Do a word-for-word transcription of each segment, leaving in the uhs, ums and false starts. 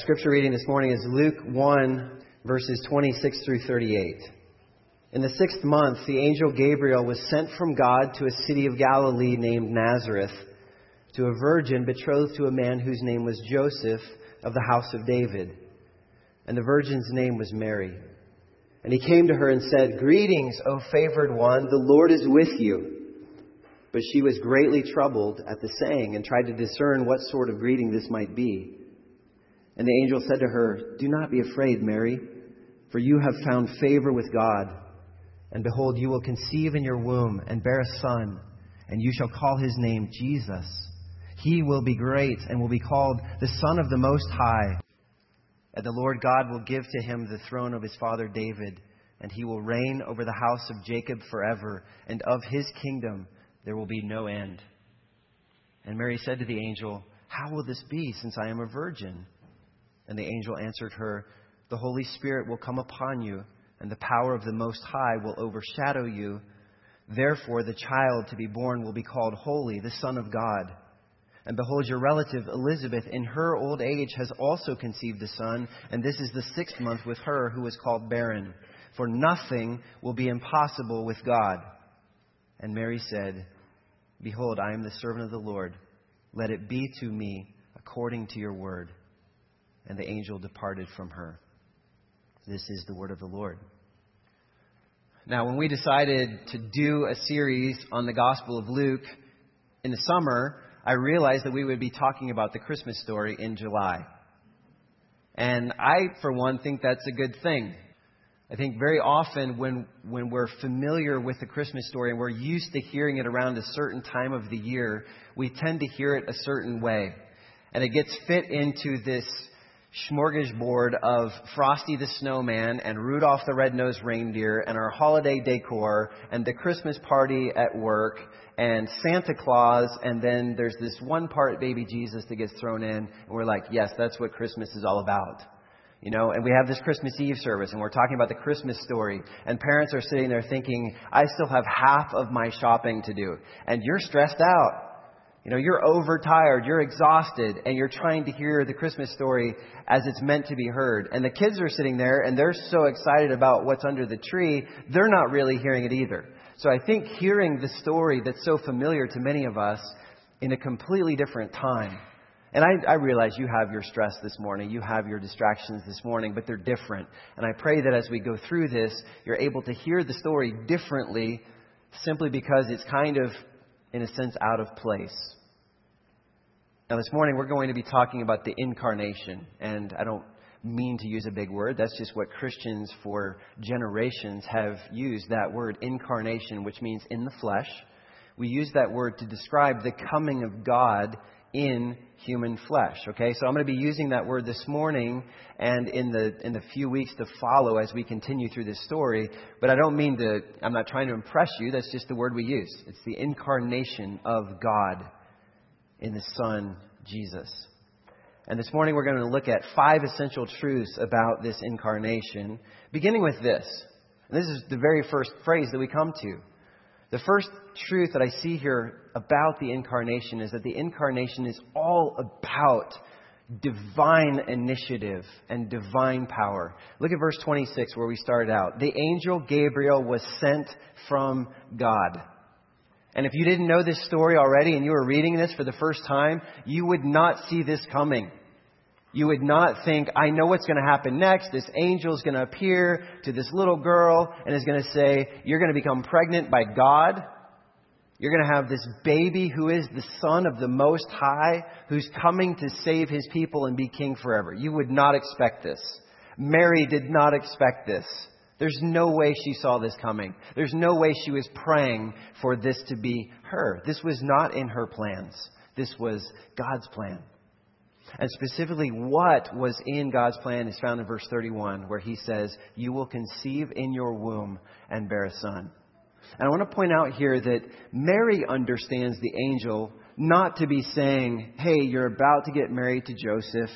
scripture reading this morning is Luke one, verses twenty-six through thirty-eight. In the sixth month, the angel Gabriel was sent from God to a city of Galilee named Nazareth, to a virgin betrothed to a man whose name was Joseph, of the house of David. And the virgin's name was Mary. And he came to her and said, "Greetings, O favored one, the Lord is with you." But she was greatly troubled at the saying and tried to discern what sort of greeting this might be. And the angel said to her, "Do not be afraid, Mary, for you have found favor with God. And behold, you will conceive in your womb and bear a son, and you shall call his name Jesus. He will be great and will be called the Son of the Most High. And the Lord God will give to him the throne of his father David, and he will reign over the house of Jacob forever, and of his kingdom there will be no end." And Mary said to the angel, "How will this be, since I am a virgin?" And the angel answered her, "The Holy Spirit will come upon you, and the power of the Most High will overshadow you. Therefore the child to be born will be called Holy, the Son of God. And behold, your relative Elizabeth in her old age has also conceived a son, and this is the sixth month with her who is called barren. For nothing will be impossible with God." And Mary said, "Behold, I am the servant of the Lord. Let it be to me according to your word." And the angel departed from her. This is the word of the Lord. Now, when we decided to do a series on the Gospel of Luke in the summer, I realized that we would be talking about the Christmas story in July. And I, for one, think that's a good thing. I think very often when, when we're familiar with the Christmas story and we're used to hearing it around a certain time of the year, we tend to hear it a certain way. And it gets fit into this smorgasbord of Frosty the Snowman and Rudolph the Red-Nosed Reindeer and our holiday decor and the Christmas party at work and Santa Claus, and then there's this one part, baby Jesus, that gets thrown in, and we're like, yes, that's what Christmas is all about. You know, and we have this Christmas Eve service, and we're talking about the Christmas story, and parents are sitting there thinking, I still have half of my shopping to do, and you're stressed out. You know, you're overtired, you're exhausted, and you're trying to hear the Christmas story as it's meant to be heard. And the kids are sitting there, and they're so excited about what's under the tree, they're not really hearing it either. So I think hearing the story that's so familiar to many of us in a completely different time. And I, I realize you have your stress this morning, you have your distractions this morning, but they're different. And I pray that as we go through this, you're able to hear the story differently, simply because it's kind of, in a sense, out of place. Now, this morning, we're going to be talking about the incarnation. And I don't mean to use a big word. That's just what Christians for generations have used, that word incarnation, which means in the flesh. We use that word to describe the coming of God in human flesh. Okay, so I'm going to be using that word this morning and in the in the few weeks to follow as we continue through this story. But I don't mean to, I'm not trying to impress you. That's just the word we use. It's the incarnation of God in the Son, Jesus. And this morning we're going to look at five essential truths about this incarnation, beginning with this. And this is the very first phrase that we come to. The first truth that I see here about the incarnation is that the incarnation is all about divine initiative and divine power. Look at verse twenty-six where we started out. The angel Gabriel was sent from God. And if you didn't know this story already and you were reading this for the first time, you would not see this coming. You would not think, I know what's going to happen next. This angel is going to appear to this little girl and is going to say, you're going to become pregnant by God. You're going to have this baby who is the Son of the Most High, who's coming to save his people and be king forever. You would not expect this. Mary did not expect this. There's no way she saw this coming. There's no way she was praying for this to be her. This was not in her plans. This was God's plan. And specifically, what was in God's plan is found in verse thirty-one, where he says, you will conceive in your womb and bear a son. And I want to point out here that Mary understands the angel not to be saying, hey, you're about to get married to Joseph.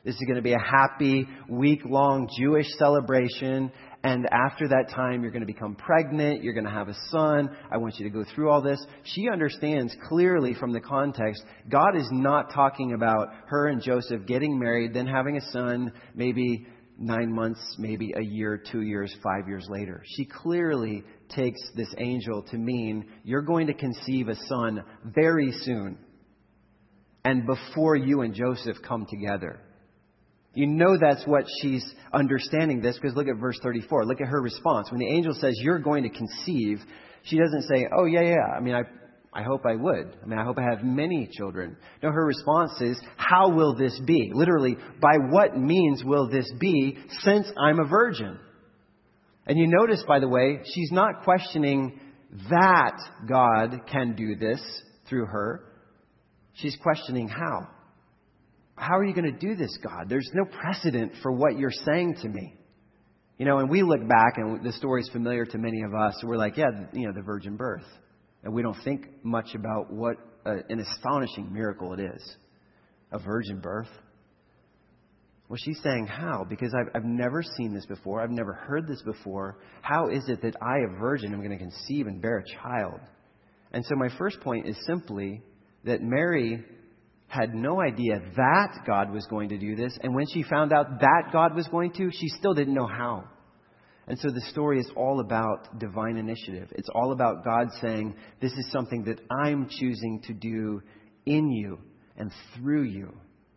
This is going to be a happy, week-long Jewish celebration. And after that time, you're going to become pregnant. You're going to have a son. I want you to go through all this. She understands clearly from the context, God is not talking about her and Joseph getting married, then having a son, maybe nine months, maybe a year, two years, five years later. She clearly takes this angel to mean you're going to conceive a son very soon. And before you and Joseph come together. You know that's what she's understanding this, because look at verse thirty-four. Look at her response. When the angel says, you're going to conceive, she doesn't say, oh, yeah, yeah. I mean, I I hope I would. I mean, I hope I have many children. No, her response is, how will this be? Literally, by what means will this be since I'm a virgin? And you notice, by the way, she's not questioning that God can do this through her. She's questioning how. How are you going to do this, God? There's no precedent for what you're saying to me. You know, and we look back and the story is familiar to many of us. So we're like, yeah, you know, the virgin birth. And we don't think much about what uh, an astonishing miracle it is. A virgin birth. Well, she's saying how? Because I've, I've never seen this before. I've never heard this before. How is it that I, a virgin, am going to conceive and bear a child? And so my first point is simply that Mary had no idea that God was going to do this. And when she found out that God was going to, she still didn't know how. And so the story is all about divine initiative. It's all about God saying, this is something that I'm choosing to do in you and through you.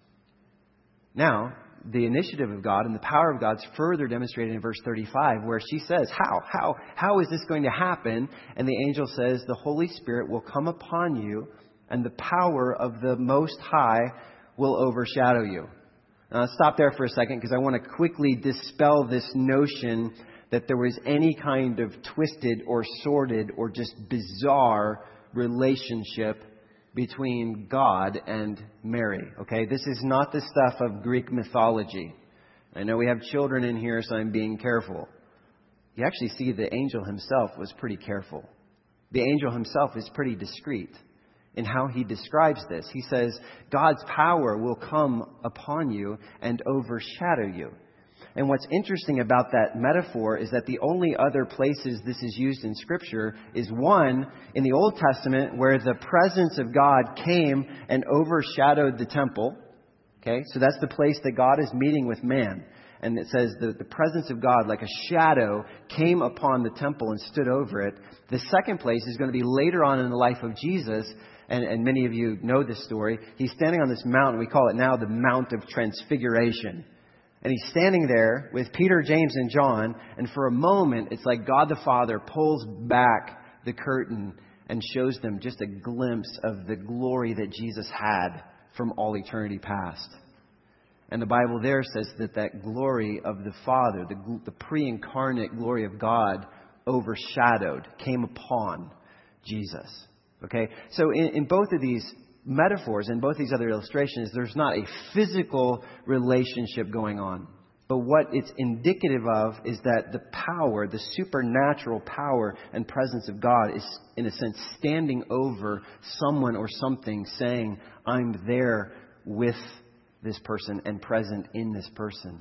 Now, the initiative of God and the power of God is further demonstrated in verse thirty-five, where she says, how? How? How is this going to happen? And the angel says, the Holy Spirit will come upon you, and the power of the Most High will overshadow you. Now, let's stop there for a second, because I want to quickly dispel this notion that there was any kind of twisted or sordid or just bizarre relationship between God and Mary. Okay, this is not the stuff of Greek mythology. I know we have children in here, so I'm being careful. You actually see the angel himself was pretty careful. The angel himself is pretty discreet in how he describes this. He says, God's power will come upon you and overshadow you. And what's interesting about that metaphor is that the only other places this is used in Scripture is one, in the Old Testament, where the presence of God came and overshadowed the temple. Okay, so that's the place that God is meeting with man. And it says the, the presence of God, like a shadow, came upon the temple and stood over it. The second place is going to be later on in the life of Jesus. And, and many of you know this story. He's standing on this mountain. We call it now the Mount of Transfiguration. And he's standing there with Peter, James, and John. And for a moment, it's like God the Father pulls back the curtain and shows them just a glimpse of the glory that Jesus had from all eternity past. And the Bible there says that that glory of the Father, the, the pre-incarnate glory of God, overshadowed, came upon Jesus. Okay, so in, in both of these metaphors, in both these other illustrations, there's not a physical relationship going on. But what it's indicative of is that the power, the supernatural power and presence of God is, in a sense, standing over someone or something, saying, I'm there with this person and present in this person.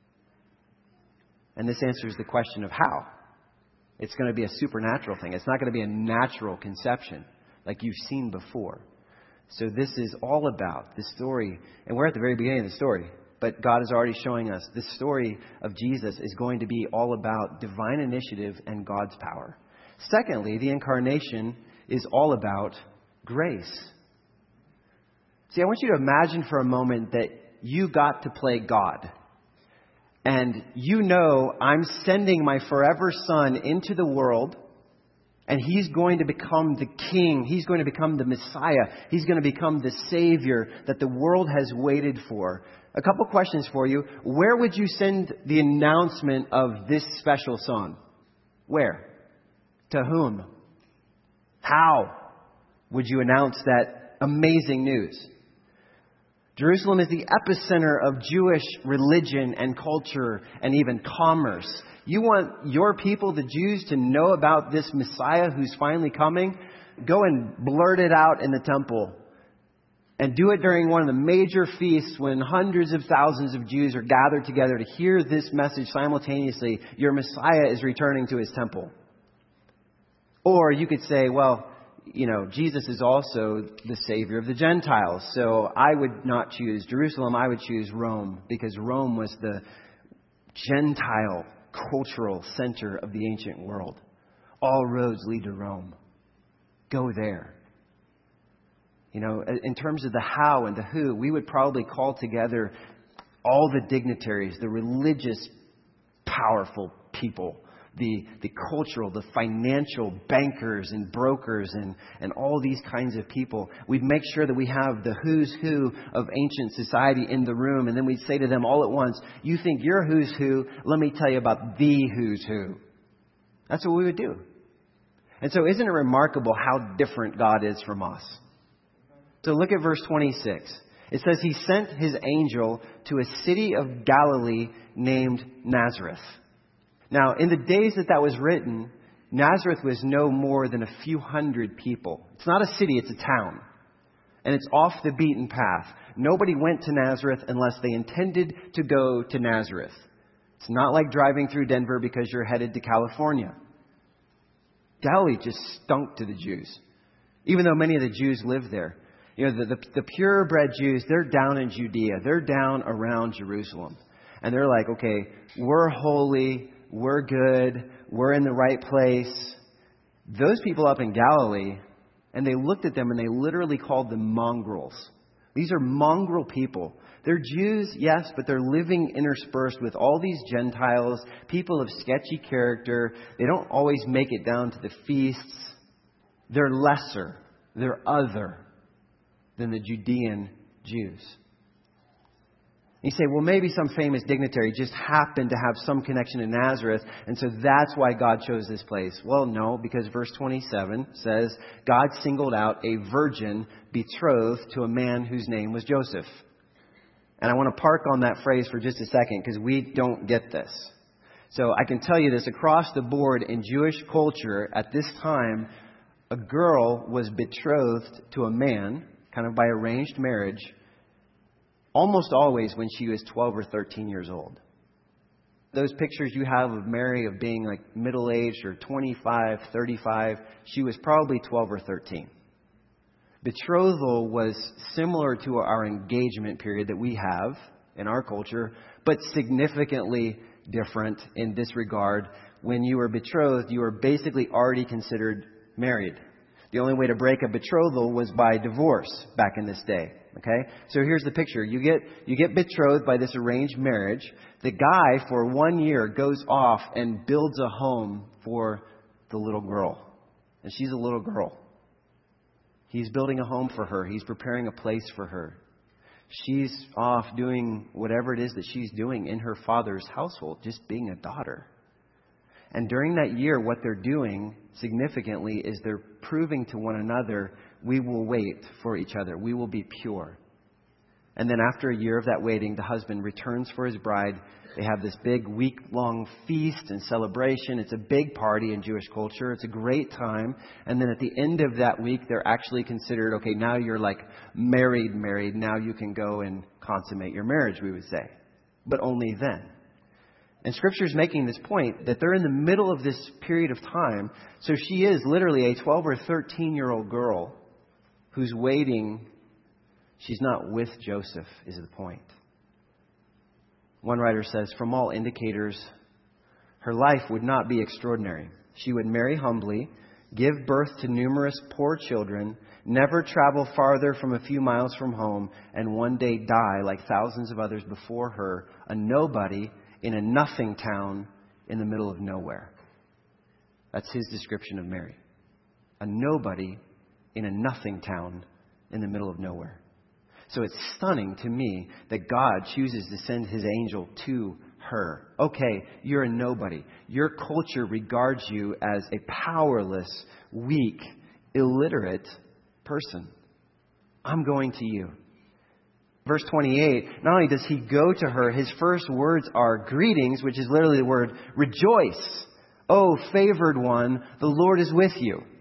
And this answers the question of how. It's going to be a supernatural thing. It's not going to be a natural conception like you've seen before. So this is all about the story. And we're at the very beginning of the story. But God is already showing us this story of Jesus is going to be all about divine initiative and God's power. Secondly, the incarnation is all about grace. See, I want you to imagine for a moment that you got to play God. And you know I'm sending my forever son into the world. And he's going to become the king. He's going to become the Messiah. He's going to become the Savior that the world has waited for. A couple questions for you. Where would you send the announcement of this special son? Where? To whom? How would you announce that amazing news? Jerusalem is the epicenter of Jewish religion and culture and even commerce. You want your people, the Jews, to know about this Messiah who's finally coming? Go and blurt it out in the temple. And do it during one of the major feasts when hundreds of thousands of Jews are gathered together to hear this message simultaneously. Your Messiah is returning to his temple. Or you could say, well, you know, Jesus is also the Savior of the Gentiles. So I would not choose Jerusalem. I would choose Rome, because Rome was the Gentile cultural center of the ancient world. All roads lead to Rome. Go there. You know, in terms of the how and the who, we would probably call together all the dignitaries, the religious, powerful people, the the cultural, the financial bankers and brokers and, and all these kinds of people. We'd make sure that we have the who's who of ancient society in the room. And then we'd say to them all at once, you think you're who's who? Let me tell you about the who's who. That's what we would do. And so isn't it remarkable how different God is from us? So look at verse twenty-six. It says he sent his angel to a city of Galilee named Nazareth. Now, in the days that that was written, Nazareth was no more than a few hundred people. It's not a city, it's a town. And it's off the beaten path. Nobody went to Nazareth unless they intended to go to Nazareth. It's not like driving through Denver because you're headed to California. Galilee just stunk to the Jews, even though many of the Jews lived there. You know, the, the, the purebred Jews, they're down in Judea. They're down around Jerusalem. And they're like, okay, we're holy. We're good. We're in the right place. Those people up in Galilee, and they looked at them and they literally called them mongrels. These are mongrel people. They're Jews, yes, but they're living interspersed with all these Gentiles, people of sketchy character. They don't always make it down to the feasts. They're lesser. They're other than the Judean Jews. You say, well, maybe some famous dignitary just happened to have some connection to Nazareth, and so that's why God chose this place. Well, no, because verse twenty-seven says, God singled out a virgin betrothed to a man whose name was Joseph. And I want to park on that phrase for just a second, because we don't get this. So I can tell you this, across the board in Jewish culture at this time, a girl was betrothed to a man, kind of by arranged marriage, almost always when she was twelve or thirteen years old. Those pictures you have of Mary of being like middle-aged or twenty-five, thirty-five, she was probably twelve or thirteen. Betrothal was similar to our engagement period that we have in our culture, but significantly different in this regard. When you were betrothed, you were basically already considered married. The only way to break a betrothal was by divorce back in this day. Okay, so here's the picture. You get you get betrothed by this arranged marriage. The guy, for one year, goes off and builds a home for the little girl. And she's a little girl. He's building a home for her. He's preparing a place for her. She's off doing whatever it is that she's doing in her father's household, just being a daughter. And during that year, what they're doing significantly is they're proving to one another, we will wait for each other. We will be pure. And then after a year of that waiting, the husband returns for his bride. They have this big week-long feast and celebration. It's a big party in Jewish culture. It's a great time. And then at the end of that week, they're actually considered, okay, now you're like married, married. Now you can go and consummate your marriage, we would say. But only then. And Scripture is making this point that they're in the middle of this period of time. So she is literally a twelve or thirteen-year-old girl who's waiting. She's not with Joseph, is the point. One writer says, from all indicators, her life would not be extraordinary. She would marry humbly, give birth to numerous poor children, never travel farther from a few miles from home, and one day die like thousands of others before her, a nobody in a nothing town in the middle of nowhere. That's his description of Mary. A nobody in a nothing town in the middle of nowhere. So it's stunning to me that God chooses to send his angel to her. Okay, you're a nobody. Your culture regards you as a powerless, weak, illiterate person. I'm going to you. Verse twenty-eight, not only does he go to her, his first words are greetings, which is literally the word rejoice. Oh, favored one, the Lord is with you.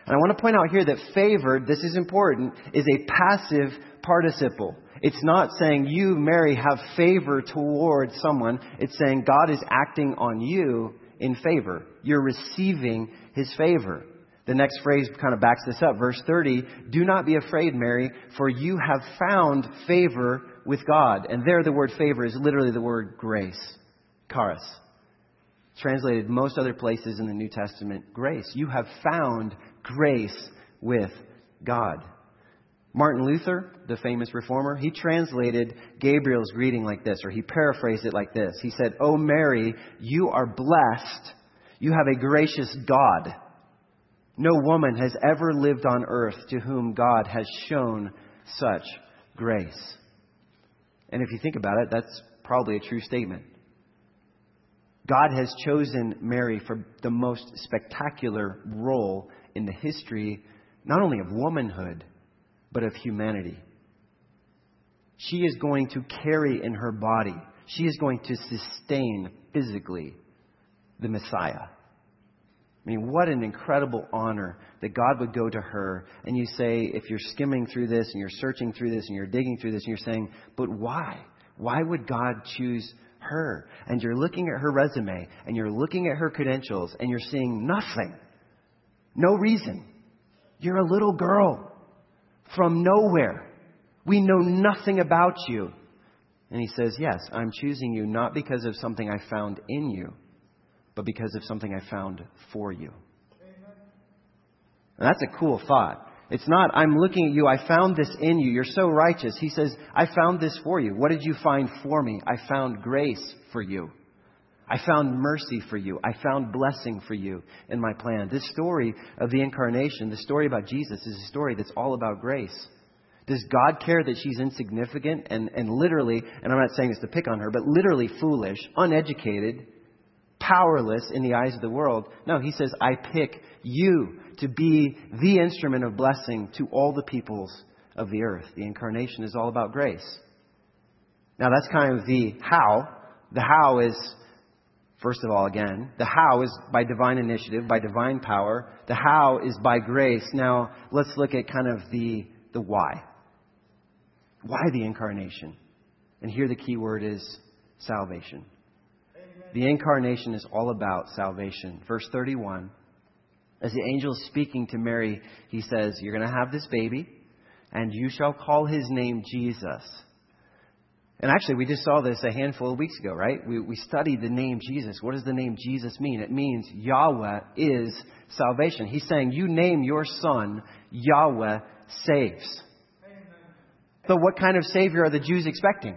And I want to point out here that favored, this is important, is a passive participle. It's not saying you, Mary, have favor towards someone. It's saying God is acting on you in favor. You're receiving His favor. The next phrase kind of backs this up. Verse thirty, do not be afraid, Mary, for you have found favor with God. And there the word favor is literally the word grace. Charis. Translated most other places in the New Testament, grace. You have found grace with God. Martin Luther, the famous reformer, he translated Gabriel's greeting like this, or he paraphrased it like this. He said, "O Mary, you are blessed. You have a gracious God. No woman has ever lived on earth to whom God has shown such grace." And if you think about it, that's probably a true statement. God has chosen Mary for the most spectacular role in the history, not only of womanhood, but of humanity. She is going to carry in her body, she is going to sustain physically the Messiah. I mean, what an incredible honor that God would go to her. And you say, if you're skimming through this and you're searching through this and you're digging through this and you're saying, but why? Why would God choose her? And you're looking at her resume and you're looking at her credentials and you're seeing nothing. No reason. You're a little girl from nowhere. We know nothing about you. And He says, yes, I'm choosing you not because of something I found in you, but because of something I found for you. And that's a cool thought. It's not, I'm looking at you, I found this in you, you're so righteous. He says, I found this for you. What did you find for me? I found grace for you. I found mercy for you. I found blessing for you in my plan. This story of the incarnation, the story about Jesus, is a story that's all about grace. Does God care that she's insignificant and, and literally, and I'm not saying this to pick on her, but literally foolish, uneducated, powerless in the eyes of the world? No, He says, I pick you to be the instrument of blessing to all the peoples of the earth. The incarnation is all about grace. Now that's kind of the how. The how is, first of all, again, the how is by divine initiative, by divine power. The how is by grace. Now let's look at kind of the, the why. Why the incarnation? And here the key word is salvation. The incarnation is all about salvation. Verse thirty-one, as the angel is speaking to Mary, he says, you're going to have this baby, and you shall call his name Jesus. And actually, we just saw this a handful of weeks ago, right? We, we studied the name Jesus. What does the name Jesus mean? It means Yahweh is salvation. He's saying, you name your son, Yahweh saves. So what kind of Savior are the Jews expecting?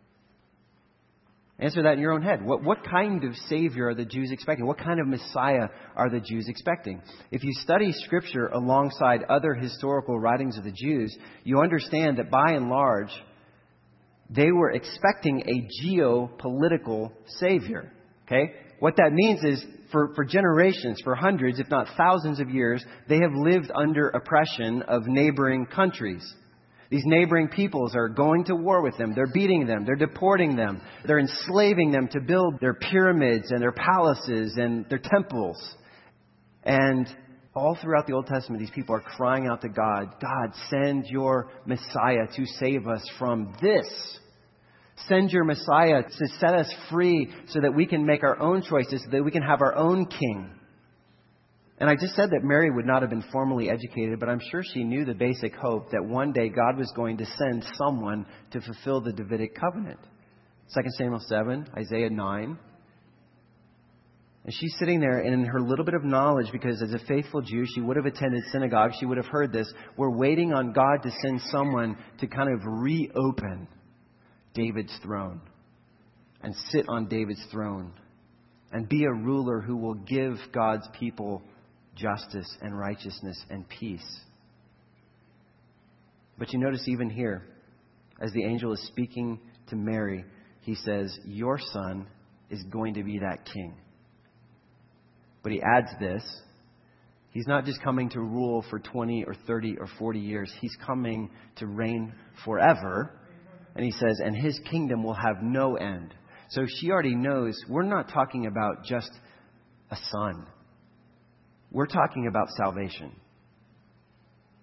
Answer that in your own head. What, what kind of Savior are the Jews expecting? What kind of Messiah are the Jews expecting? If you study Scripture alongside other historical writings of the Jews, you understand that by and large, they were expecting a geopolitical Savior. Okay? What that means is for, for generations, for hundreds, if not thousands of years, they have lived under oppression of neighboring countries. These neighboring peoples are going to war with them. They're beating them. They're deporting them. They're enslaving them to build their pyramids and their palaces and their temples. And all throughout the Old Testament, these people are crying out to God, God, send your Messiah to save us from this. Send your Messiah to set us free so that we can make our own choices, so that we can have our own king. And I just said that Mary would not have been formally educated, but I'm sure she knew the basic hope that one day God was going to send someone to fulfill the Davidic covenant. Second Samuel seven, Isaiah nine. And she's sitting there, and in her little bit of knowledge, because as a faithful Jew, she would have attended synagogue, she would have heard this. We're waiting on God to send someone to kind of reopen David's throne and sit on David's throne and be a ruler who will give God's people justice and righteousness and peace. But you notice even here, as the angel is speaking to Mary, he says, your son is going to be that king. But he adds this, he's not just coming to rule for twenty or thirty or forty years. He's coming to reign forever. And he says, and his kingdom will have no end. So she already knows we're not talking about just a son. We're talking about salvation.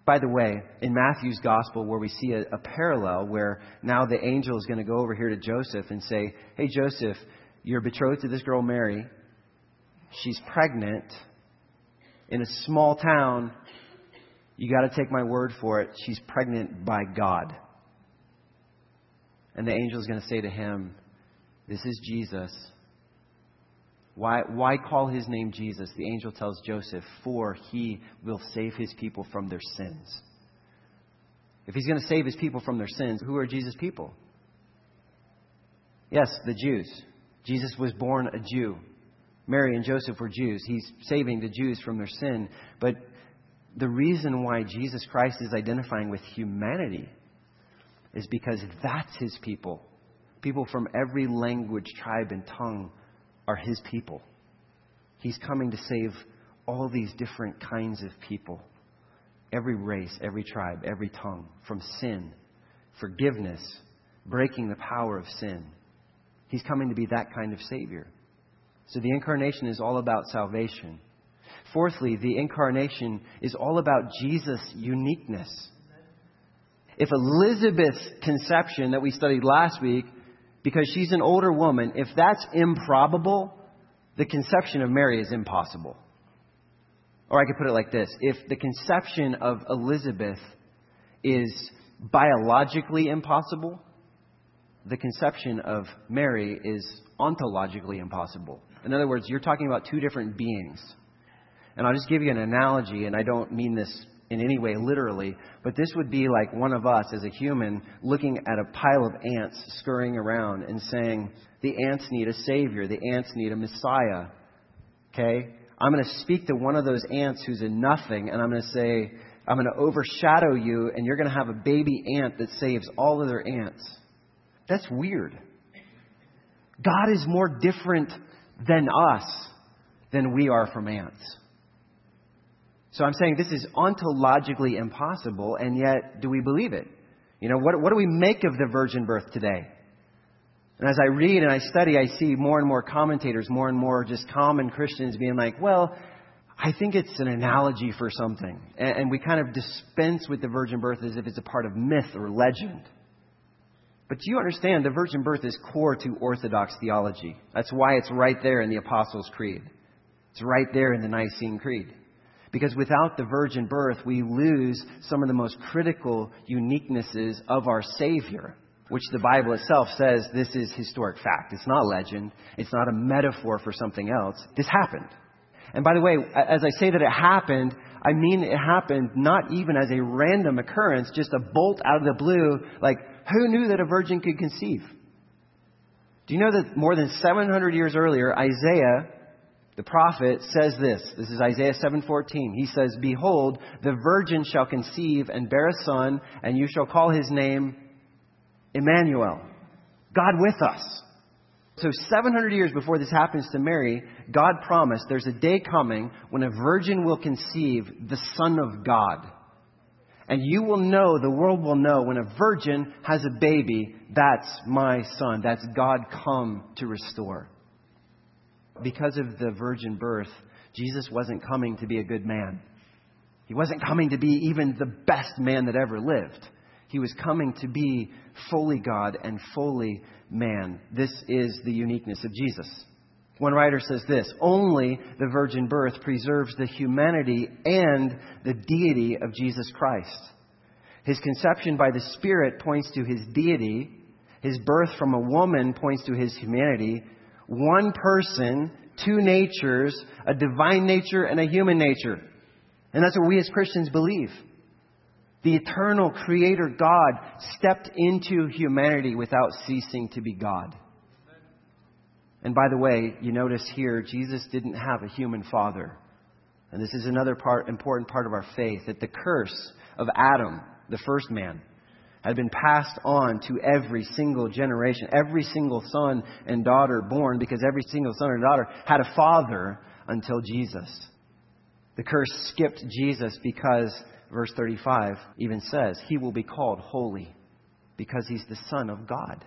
By the way, in Matthew's gospel, where we see a, a parallel where now the angel is going to go over here to Joseph and say, hey, Joseph, you're betrothed to this girl, Mary. She's pregnant in a small town. You got to take my word for it. She's pregnant by God. And the angel is going to say to him, this is Jesus. Why, why call his name Jesus? The angel tells Joseph, for he will save his people from their sins. If he's going to save his people from their sins, who are Jesus' people? Yes, the Jews. Jesus was born a Jew. Mary and Joseph were Jews. He's saving the Jews from their sin. But the reason why Jesus Christ is identifying with humanity is because that's his people. People from every language, tribe, and tongue are his people. He's coming to save all these different kinds of people. Every race, every tribe, every tongue, from sin, forgiveness, breaking the power of sin. He's coming to be that kind of Savior. So the incarnation is all about salvation. Fourthly, the incarnation is all about Jesus' uniqueness. If Elizabeth's conception that we studied last week, because she's an older woman, if that's improbable, the conception of Mary is impossible. Or I could put it like this. If the conception of Elizabeth is biologically impossible, the conception of Mary is ontologically impossible. In other words, you're talking about two different beings. And I'll just give you an analogy, and I don't mean this in any way literally, but this would be like one of us as a human looking at a pile of ants scurrying around and saying, the ants need a savior, the ants need a Messiah. Okay? I'm going to speak to one of those ants who's a nothing, and I'm going to say, I'm going to overshadow you, and you're going to have a baby ant that saves all other ants. That's weird. God is more different than us than we are from ants. So I'm saying this is ontologically impossible, and yet do we believe it? You know, what, what do we make of the virgin birth today? And as I read and I study, I see more and more commentators, more and more just common Christians being like, well, I think it's an analogy for something. And, and we kind of dispense with the virgin birth as if it's a part of myth or legend. But do you understand the virgin birth is core to Orthodox theology? That's why it's right there in the Apostles' Creed. It's right there in the Nicene Creed. Because without the virgin birth, we lose some of the most critical uniquenesses of our Savior, which the Bible itself says this is historic fact. It's not legend. It's not a metaphor for something else. This happened. And by the way, as I say that it happened, I mean it happened not even as a random occurrence, just a bolt out of the blue. Like, who knew that a virgin could conceive? Do you know that more than seven hundred years earlier, Isaiah, the prophet, says this. This is Isaiah seven fourteen. He says, behold, the virgin shall conceive and bear a son, and you shall call his name Emmanuel, God with us. So seven hundred years before this happens to Mary, God promised there's a day coming when a virgin will conceive the Son of God. And you will know, the world will know, when a virgin has a baby, that's my son. That's God come to restore. Because of the virgin birth, Jesus wasn't coming to be a good man. He wasn't coming to be even the best man that ever lived. He was coming to be fully God and fully man. This is the uniqueness of Jesus. One writer says this, only the virgin birth preserves the humanity and the deity of Jesus Christ. His conception by the Spirit points to his deity. His birth from a woman points to his humanity. One person, two natures, a divine nature and a human nature. And that's what we as Christians believe. The eternal Creator God stepped into humanity without ceasing to be God. And by the way, you notice here, Jesus didn't have a human father. And this is another part, important part of our faith, that the curse of Adam, the first man, had been passed on to every single generation, every single son and daughter born, because every single son and daughter had a father until Jesus. The curse skipped Jesus because, verse thirty-five even says, he will be called holy because he's the Son of God.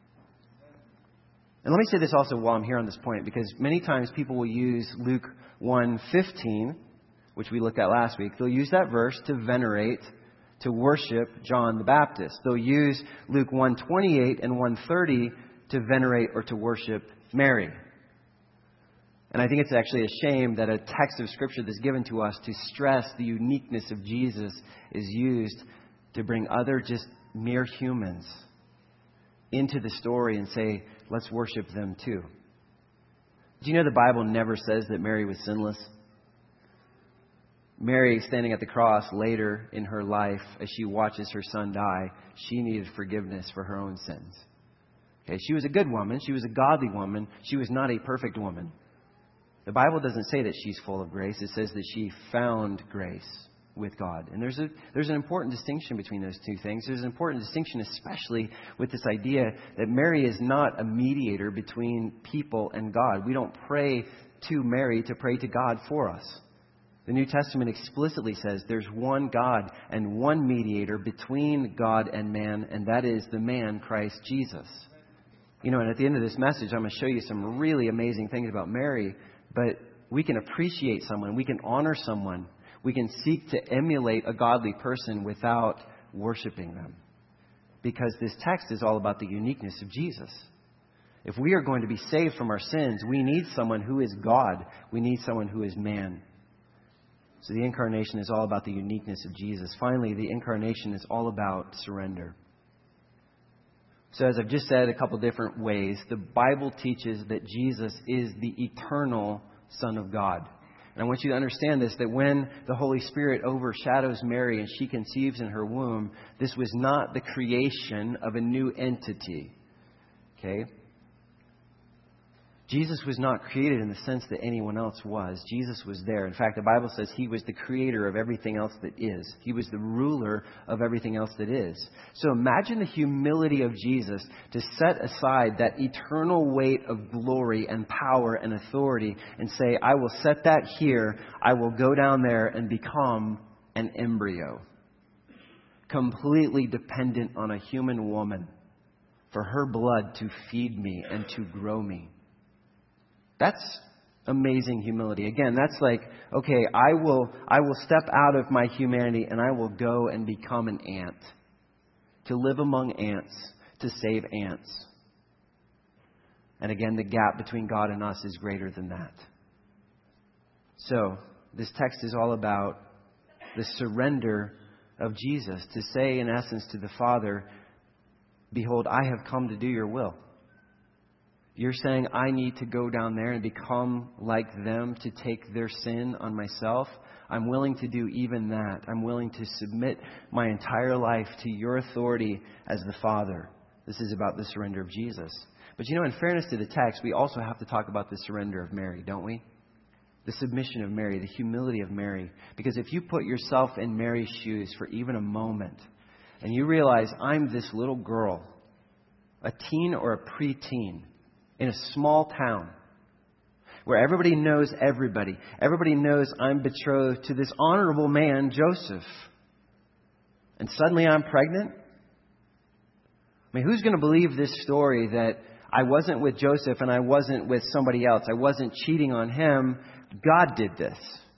And let me say this also while I'm here on this point, because many times people will use Luke one fifteen, which we looked at last week. They'll use that verse to venerate, to worship John the Baptist. They'll use Luke one twenty-eight and one thirty to venerate or to worship Mary. And I think it's actually a shame that a text of Scripture that's given to us to stress the uniqueness of Jesus is used to bring other just mere humans into the story and say, let's worship them too. Do you know the Bible never says that Mary was sinless? Mary, standing at the cross later in her life, as she watches her son die, she needed forgiveness for her own sins. Okay, she was a good woman. She was a godly woman. She was not a perfect woman. The Bible doesn't say that she's full of grace. It says that she found grace with God. And there's a there's an important distinction between those two things. There's an important distinction, especially with this idea that Mary is not a mediator between people and God. We don't pray to Mary to pray to God for us. The New Testament explicitly says there's one God and one mediator between God and man, and that is the man, Christ Jesus. You know, and at the end of this message, I'm going to show you some really amazing things about Mary. But we can appreciate someone. We can honor someone. We can seek to emulate a godly person without worshiping them. Because this text is all about the uniqueness of Jesus. If we are going to be saved from our sins, we need someone who is God. We need someone who is man. So the incarnation is all about the uniqueness of Jesus. Finally, the incarnation is all about surrender. So as I've just said a couple different ways, the Bible teaches that Jesus is the eternal Son of God. And I want you to understand this, that when the Holy Spirit overshadows Mary and she conceives in her womb, this was not the creation of a new entity. Okay? Jesus was not created in the sense that anyone else was. Jesus was there. In fact, the Bible says He was the creator of everything else that is. He was the ruler of everything else that is. So imagine the humility of Jesus to set aside that eternal weight of glory and power and authority and say, I will set that here. I will go down there and become an embryo. Completely dependent on a human woman for her blood to feed me and to grow me. That's amazing humility. Again, that's like, okay, I will I will step out of my humanity and I will go and become an ant. To live among ants, to save ants. And again, the gap between God and us is greater than that. So, this text is all about the surrender of Jesus. To say, in essence, to the Father, behold, I have come to do your will. You're saying I need to go down there and become like them, to take their sin on myself. I'm willing to do even that. I'm willing to submit my entire life to your authority as the Father. This is about the surrender of Jesus. But you know, in fairness to the text, we also have to talk about the surrender of Mary, don't we? The submission of Mary, the humility of Mary. Because if you put yourself in Mary's shoes for even a moment, and you realize I'm this little girl, a teen or a preteen, in a small town where everybody knows everybody. Everybody knows I'm betrothed to this honorable man, Joseph. And suddenly I'm pregnant? I mean, who's going to believe this story that I wasn't with Joseph and I wasn't with somebody else? I wasn't cheating on him. God did this.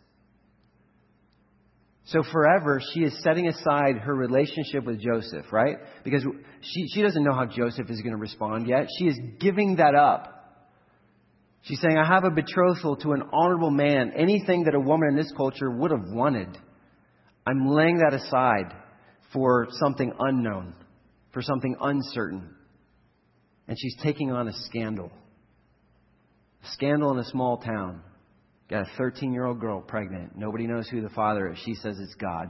So forever, she is setting aside her relationship with Joseph, right? Because she, she doesn't know how Joseph is going to respond yet. She is giving that up. She's saying, I have a betrothal to an honorable man. Anything that a woman in this culture would have wanted. I'm laying that aside for something unknown, for something uncertain. And she's taking on a scandal. A scandal in a small town. Got a thirteen-year-old girl pregnant. Nobody knows who the father is. She says it's God.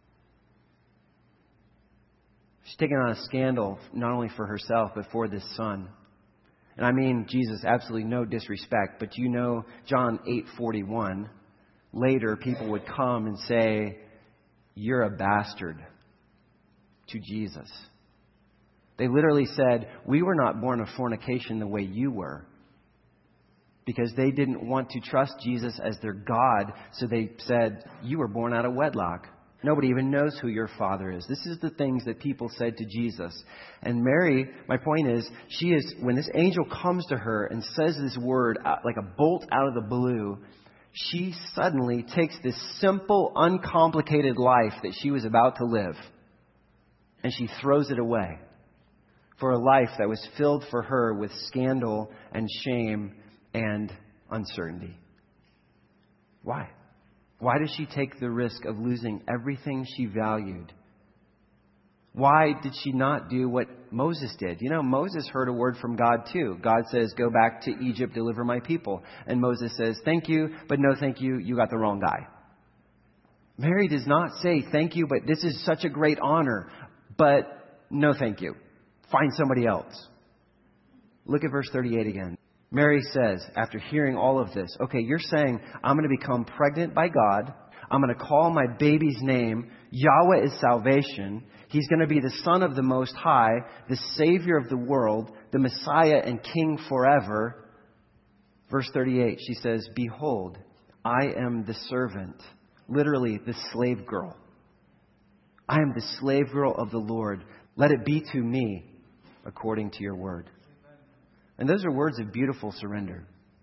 She's taking on a scandal not only for herself, but for this son. And I mean, Jesus, absolutely no disrespect, but you know John eight forty-one. Later, people would come and say, you're a bastard to Jesus. They literally said, we were not born of fornication the way you were. Because they didn't want to trust Jesus as their God. So they said, you were born out of wedlock. Nobody even knows who your father is. This is the things that people said to Jesus. And Mary, my point is, she is, when this angel comes to her and says this word like a bolt out of the blue, she suddenly takes this simple, uncomplicated life that she was about to live, and she throws it away for a life that was filled for her with scandal and shame and uncertainty. Why? Why does she take the risk of losing everything she valued? Why did she not do what Moses did? You know, Moses heard a word from God too. God says, go back to Egypt, deliver my people. And Moses says, thank you, but no thank you, you got the wrong guy. Mary does not say, thank you, but this is such a great honor, but no thank you. Find somebody else. Look at verse thirty-eight again. Mary says, after hearing all of this, okay, you're saying I'm going to become pregnant by God. I'm going to call my baby's name Yahweh is salvation. He's going to be the Son of the Most High, the Savior of the world, the Messiah and King forever. Verse thirty-eight, she says, behold, I am the servant, literally the slave girl. I am the slave girl of the Lord. Let it be to me according to your word. And those are words of beautiful surrender.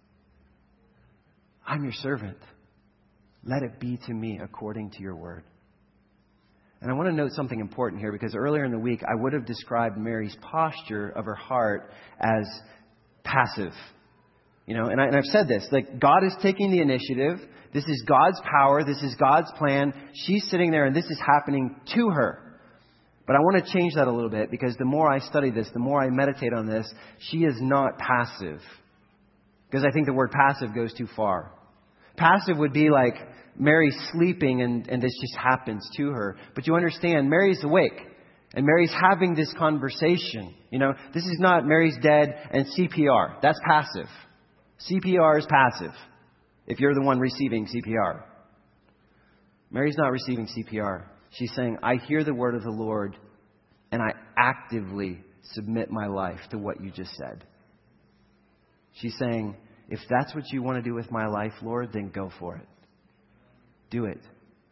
I'm your servant. Let it be to me according to your word. And I want to note something important here, because earlier in the week, I would have described Mary's posture of her heart as passive. You know, and, I, and I've said this, like God is taking the initiative. This is God's power. This is God's plan. She's sitting there and this is happening to her. But I want to change that a little bit, because the more I study this, the more I meditate on this, she is not passive. Because I think the word passive goes too far. Passive would be like Mary's sleeping and, and this just happens to her. But you understand, Mary's awake. And Mary's having this conversation. You know, this is not Mary's dead and C P R. That's passive. C P R is passive. If you're the one receiving C P R. Mary's not receiving C P R. She's saying, I hear the word of the Lord and I actively submit my life to what you just said. She's saying, if that's what you want to do with my life, Lord, then go for it. Do it.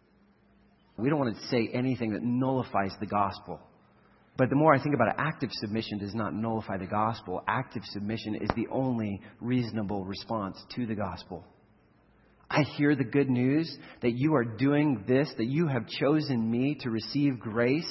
We don't want to say anything that nullifies the gospel. But the more I think about it, active submission does not nullify the gospel. Active submission is the only reasonable response to the gospel. I hear the good news that you are doing this, that you have chosen me to receive grace.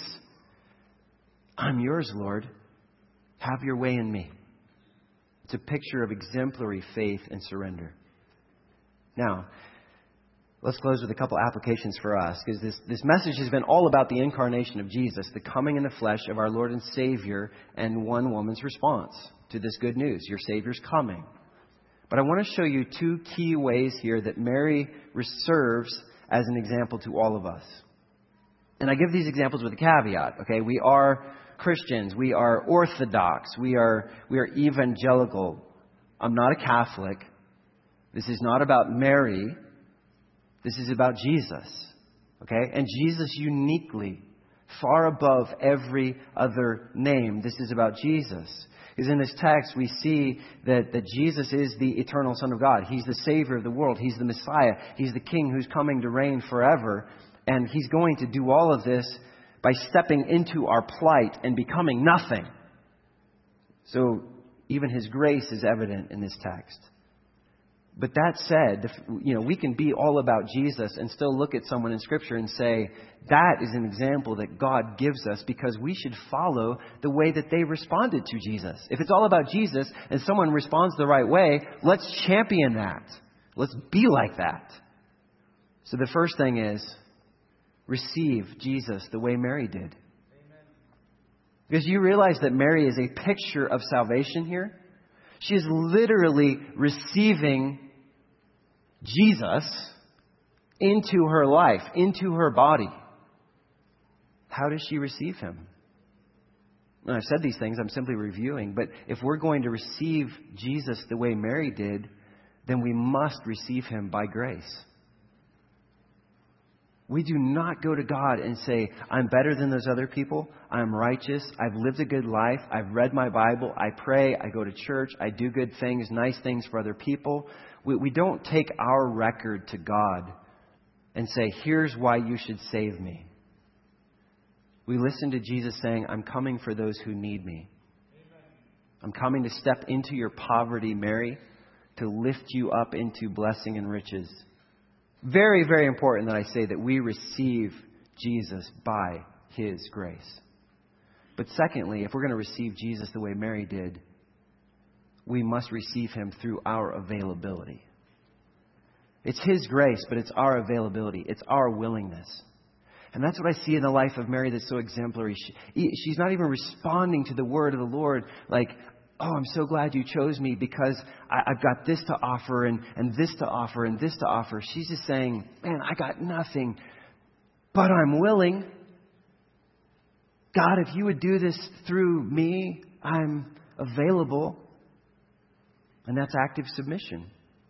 I'm yours, Lord. Have your way in me. It's a picture of exemplary faith and surrender. Now, let's close with a couple applications for us, because this, this message has been all about the incarnation of Jesus, the coming in the flesh of our Lord and Savior, and one woman's response to this good news. Your Savior's coming. But I want to show you two key ways here that Mary serves as an example to all of us. And I give these examples with a caveat. Okay, we are Christians. We are Orthodox. We are we are evangelical. I'm not a Catholic. This is not about Mary. This is about Jesus. Okay, and Jesus uniquely, far above every other name. This is about Jesus. Because in this text, we see that, that Jesus is the eternal Son of God. He's the Savior of the world. He's the Messiah. He's the King who's coming to reign forever. And He's going to do all of this by stepping into our plight and becoming nothing. So even His grace is evident in this text. But that said, you know, we can be all about Jesus and still look at someone in Scripture and say, that is an example that God gives us because we should follow the way that they responded to Jesus. If it's all about Jesus and someone responds the right way, let's champion that. Let's be like that. So the first thing is, receive Jesus the way Mary did. Amen. Because you realize that Mary is a picture of salvation here. She is literally receiving Jesus into her life, into her body. How does she receive Him? And I've said these things, I'm simply reviewing. But if we're going to receive Jesus the way Mary did, then we must receive Him by grace. We do not go to God and say, I'm better than those other people. I'm righteous. I've lived a good life. I've read my Bible. I pray. I go to church. I do good things, nice things for other people. We, we don't take our record to God and say, here's why you should save me. We listen to Jesus saying, I'm coming for those who need me. I'm coming to step into your poverty, Mary, to lift you up into blessing and riches. Very, very important that I say that we receive Jesus by His grace. But secondly, if we're going to receive Jesus the way Mary did, we must receive Him through our availability. It's His grace, but it's our availability. It's our willingness. And that's what I see in the life of Mary that's so exemplary. She, she's not even responding to the word of the Lord like, oh, I'm so glad you chose me because I, I've got this to offer and, and this to offer and this to offer. She's just saying, man, I got nothing, but I'm willing. God, if you would do this through me, I'm available. And that's active submission.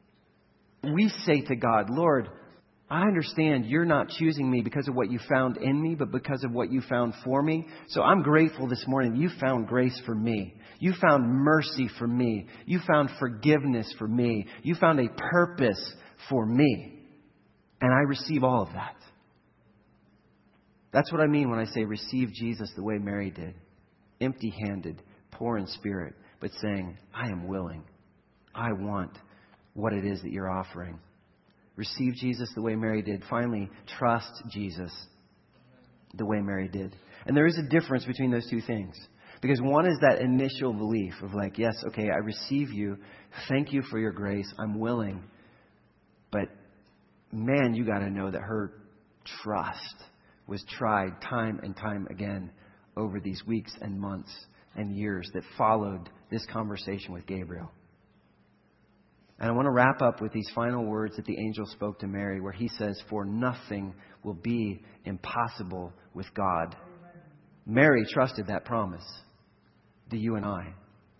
We say to God, Lord, I understand you're not choosing me because of what you found in me, but because of what you found for me. So I'm grateful this morning you found grace for me. You found mercy for me. You found forgiveness for me. You found a purpose for me. And I receive all of that. That's what I mean when I say receive Jesus the way Mary did. Empty-handed, poor in spirit, but saying, I am willing. I want what it is that you're offering. Receive Jesus the way Mary did. Finally, trust Jesus the way Mary did. And there is a difference between those two things. Because one is that initial belief of like, yes, okay, I receive you. Thank you for your grace. I'm willing. But man, you got to know that her trust was tried time and time again over these weeks and months and years that followed this conversation with Gabriel. And I want to wrap up with these final words that the angel spoke to Mary, where he says, for nothing will be impossible with God. Mary trusted that promise. Do you and I?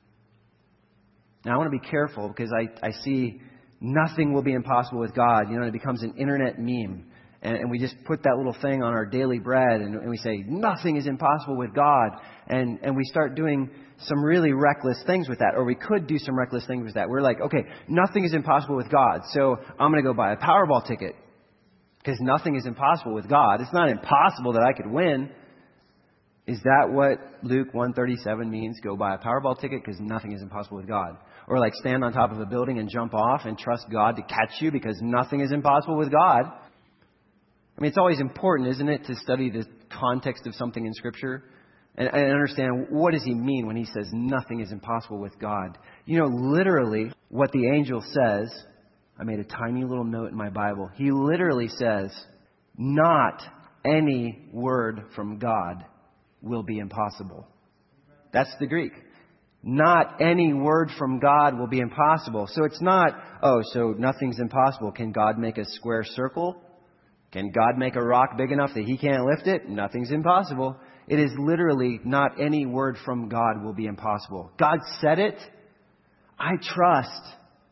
Now, I want to be careful because I, I see nothing will be impossible with God. You know, it becomes an internet meme. And, and we just put that little thing on our daily bread and, and we say, nothing is impossible with God. And, and we start doing some really reckless things with that. Or we could do some reckless things with that. We're like, okay, nothing is impossible with God. So I'm going to go buy a Powerball ticket because nothing is impossible with God. It's not impossible that I could win. Is that what Luke one thirty-seven means? Go buy a Powerball ticket because nothing is impossible with God. Or like stand on top of a building and jump off and trust God to catch you because nothing is impossible with God. I mean, it's always important, isn't it, to study the context of something in Scripture and, and understand what does he mean when he says nothing is impossible with God. You know, literally what the angel says, I made a tiny little note in my Bible. He literally says, not any word from God will be impossible. That's the Greek. Not any word from God will be impossible. So it's not, oh, so nothing's impossible. Can God make a square circle? Can God make a rock big enough that he can't lift it? Nothing's impossible. It is literally not any word from God will be impossible. God said it. I trust.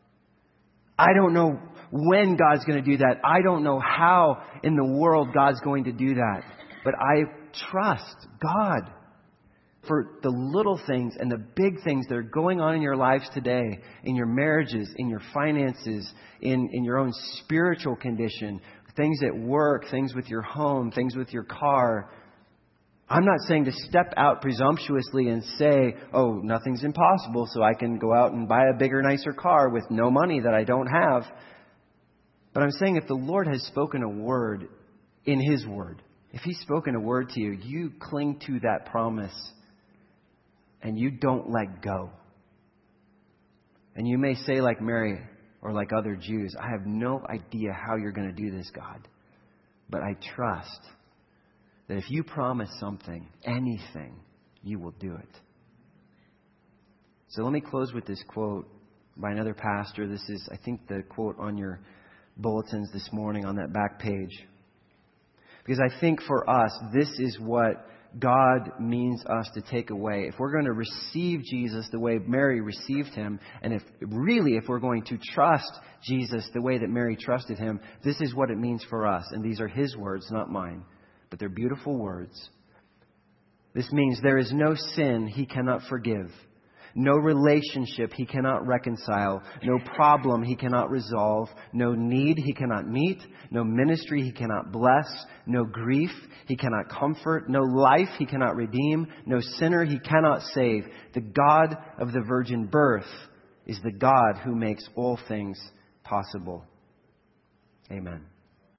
I don't know when God's going to do that. I don't know how in the world God's going to do that. But I trust God for the little things and the big things that are going on in your lives today, in your marriages, in your finances, in, in your own spiritual condition, things at work, things with your home, things with your car. I'm not saying to step out presumptuously and say, oh, nothing's impossible, so I can go out and buy a bigger, nicer car with no money that I don't have. But I'm saying if the Lord has spoken a word in His word, if He's spoken a word to you, you cling to that promise and you don't let go. And you may say like Mary or like other Jews, I have no idea how you're going to do this, God. But I trust that if you promise something, anything, you will do it. So let me close with this quote by another pastor. This is, I think, the quote on your bulletins this morning on that back page. Because I think for us, this is what God means us to take away. If we're going to receive Jesus the way Mary received Him, and if really if we're going to trust Jesus the way that Mary trusted Him, this is what it means for us. And these are His words, not mine. But they're beautiful words. This means there is no sin He cannot forgive. No relationship He cannot reconcile. No problem He cannot resolve. No need He cannot meet. No ministry He cannot bless. No grief He cannot comfort. No life He cannot redeem. No sinner He cannot save. The God of the virgin birth is the God who makes all things possible. Amen.